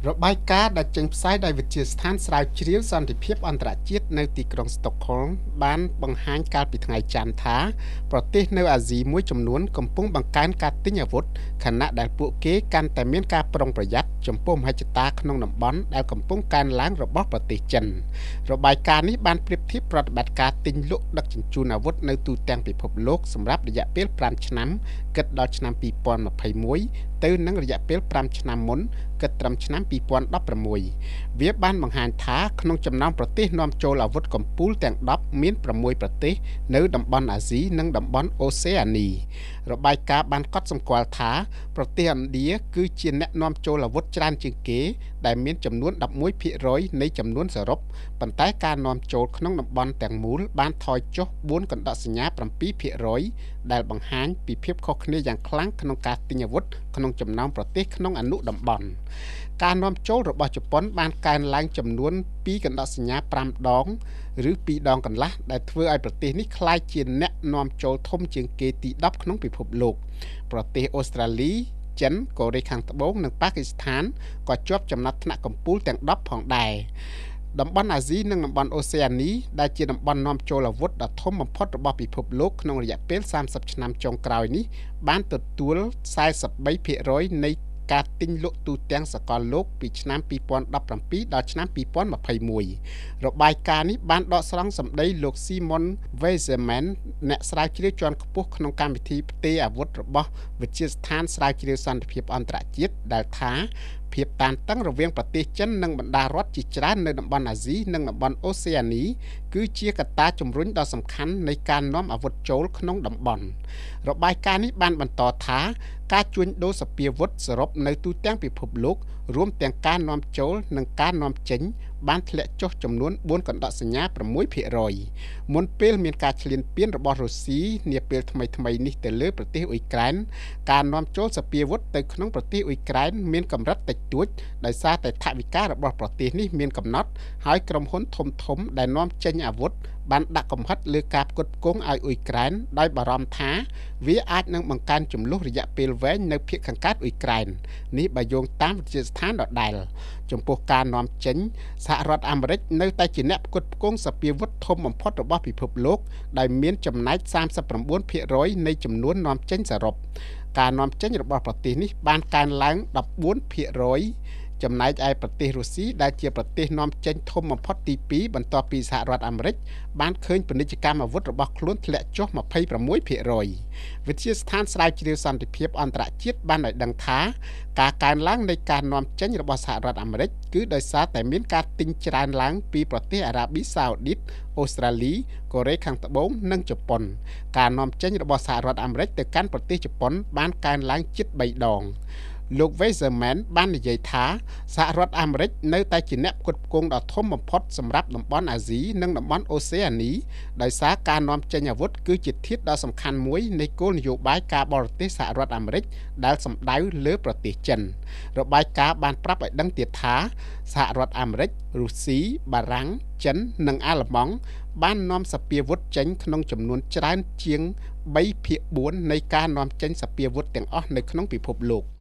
របាយការណ៍ដែលចេញផ្សាយដោយវិទ្យាស្ថានស្រាវជ្រាវសន្តិភាពអន្តរជាតិនៅទីក្រុងស្តុកហុលមបានបង្ហាញកាលពីថ្ងៃច័ន្ទថាប្រទេសនៅអាស៊ីមួយចំនួនកំពុងបង្កើនការទិញអាវុធខណៈដែលពួកគេកាន់តែមានការប្រុងប្រយ័ត្នចំពោះមហិច្ឆតាក្នុងតំបន់ដែលកំពុងកើនឡើងរបស់ប្រទេសចិនរបាយការណ៍នេះបានប្រៀបធៀបប្រតិបត្តិការទិញលក់ដឹកជញ្ជូនអាវុធនៅទូទាំងពិភពលោកសម្រាប់រយៈពេល5ឆ្នាំគិតដល់ឆ្នាំ2021ទៅនឹងរយៈពេល5ឆ្នាំមុនគិតត្រឹមឆ្នាំ2016វាបានបង្ហាញថាក្នុងចំណោមប្រទេសនាំចូលអាវុធកំពូលទាំង10មាន6ប្រទេសនៅតំបន់អាស៊ីនិងតំបន់អូសេអានីរបាយការណ៍បានកត់សម្គាល់ថាប្រទេសឥណ្ឌាគឺជាអ្នកនាំចូលអាវុធច្រើនជាងគេដែលមានចំនួន 11% នៃចំនួនសរុបប៉ុន្តែការនាំចូលក្នុងតំបន់ទាំងមូលបានថយចុះ4កណ្ដកសញ្ញា 7% ដែលបង្ហាញពីភាពខុសគ្នាយ៉ាងខ្លាំងក្នុងការទិញអាវុធក្នុងចំណោមប្រទេសក្នុងអនុតំបន់ការនាំចូលរបស់ជប៉ុនបានកើនឡើងចំនួន2កណ្ដកសញ្ញា5ដងឬ2ដងកន្លះដែលធ្វើឲ្យប្រទេសនេះក្លាយជាអ្នកនាំចូលធំជាងគេទី10ក្នុងពិភពលោកប្រទេសអូស្ត្រាលីចិនកូរ៉េខាងត្បូងនិងប៉ាគីស្ថានក៏ជាប់ចំណាត់ថ្នាក់កំពូលទាំង10ផងដែរតំបន់អាស៊ីនិងតំបន់អូសេអានីដែលជាតំបន់នាំចូលអាវុធដ៏ធំបំផុតរបស់ពិភពលោកក្នុងរយៈពេល30ឆ្នាំចុងក្រោយនេះបានទទួល43% នៃការទិញលក់ទូទាំងសកលលោកពីឆ្នាំ2017ដល់ឆ្នាំ2021របាយការណ៍នេះបានដកស្រង់សម្ដីលោក Simon Weizmann អ្នកស្រាវជ្រាវជាន់ខ្ពស់ក្នុងកម្មវិធីផ្ទេរអាវុធរបស់វិទ្យាស្ថានស្រាវជ្រាវសន្តិភាពអន្តរជាតិដែលថាភាពតានតឹងរវាងប្រទេសចិននិងបណ្ដារដ្ឋជាច្រើននៅតំបន់អាស៊ីនិងតំបន់អូសេអានីគឺជាកត្តាជំរុញដ៏សំខាន់នៃការនាំអាវុធចូលក្នុងតំបន់របាយការណ៍នេះបានបន្តថាការជួញដូរសព្វាវុធសរុបនៅទូទាំងពិភពលោករួមទាំងការនាំចូលនិងការនាំចេញបានធ្លាក់ចុះចំនួន4កណ្ដកសញ្ញា 6% មុនពេលមានការឈ្លានពានរបស់រុស្ស៊ីនាពេលថ្មីៗនេះទៅលើប្រទេសអ៊ុយក្រែនការនាំចូលសព្វាវុធទៅក្នុងប្រទេសអ៊ុយក្រែនមានកម្រិតតិចតួចដោយសារតែថវិការបស់ប្រទេសនេះមានកំណត់ហើយក្រុមហ៊ុនធំៗដែលនាំចេញអាវុធបានដាក់កំហិតលើការផ្គត់ផ្គង់ឲ្យអ៊ុយក្រែនដោយបារម្ភថាវាអាចនឹងបង្កើនជម្លោះរយៈពេលវែងនៅភាគខាងកើតអ៊ុយក្រែននេះបើយោងតាមវិទ្យាស្ថានដដែលចំពោះការនាំចេញសហរដ្ឋអាមេរិកនៅតែជាអ្នកផ្គត់ផ្គង់សព្វាវុធធំបំផុតរបស់ពិភពលោកដែលមានចំណែក 39% នៃចំនួននាំចេញសរុបការនាំចេញរបស់ប្រទេសនេះបានកើនឡើង 14%ចំណែកឯប្រទេសរុស្ស៊ីដែលជាប្រទេសនាំចេញធំបំផុតទី2បន្ទាប់ពីសហរដ្ឋអាមេរិកបានឃើញពាណិជ្ជកម្មអាវុធរបស់ខ្លួនធ្លាក់ចុះ 26% វិទ្យាស្ថានស្រាវជ្រាវសន្តិភាពអន្តរជាតិបានឲ្យដឹងថាការកើនឡើងនៃការនាំចេញរបស់សហរដ្ឋអាមេរិកគឺដោយសារតែមានការទិញច្រើនឡើងពីប្រទេសអារ៉ាប៊ីសាអូឌីតអូស្ត្រាលីកូរ៉េខាងត្បូងនិងជប៉ុនការនាំចេញរបស់សហរដ្ឋអាមេរិកទៅកាន់ប្រទេសជប៉ុនបានកើនឡើងជិត3ដងលោក Weizmann បាននិយាយថាសហរដ្ឋអាមេរិកនៅតែជាអ្នកផ្គត់ផ្គង់ដ៏ធំបំផុតសម្រាប់តំបន់អាស៊ីនិងតំបន់អូសេអានីដោយសារការនាំចេញអាវុធគឺជាធាតុដ៏សំខាន់មួយនៃគោលនយោបាយការបរទេសសហរដ្ឋអាមេរិកដែលសំដៅលើប្រទេសចិនរបាយការណ៍បានប្រាប់ឲ្យដឹងទៀតថាសហរដ្ឋអាមេរិករុស្ស៊ីបារាំងចិននិងអាល្លឺម៉ង់បាននាំសព្វាវុធចេញក្នុងចំនួនច្រើនជាង3/4នៃការនាំចេញសព្វាវុធទាំងអស់នៅក្នុងពិភពលោក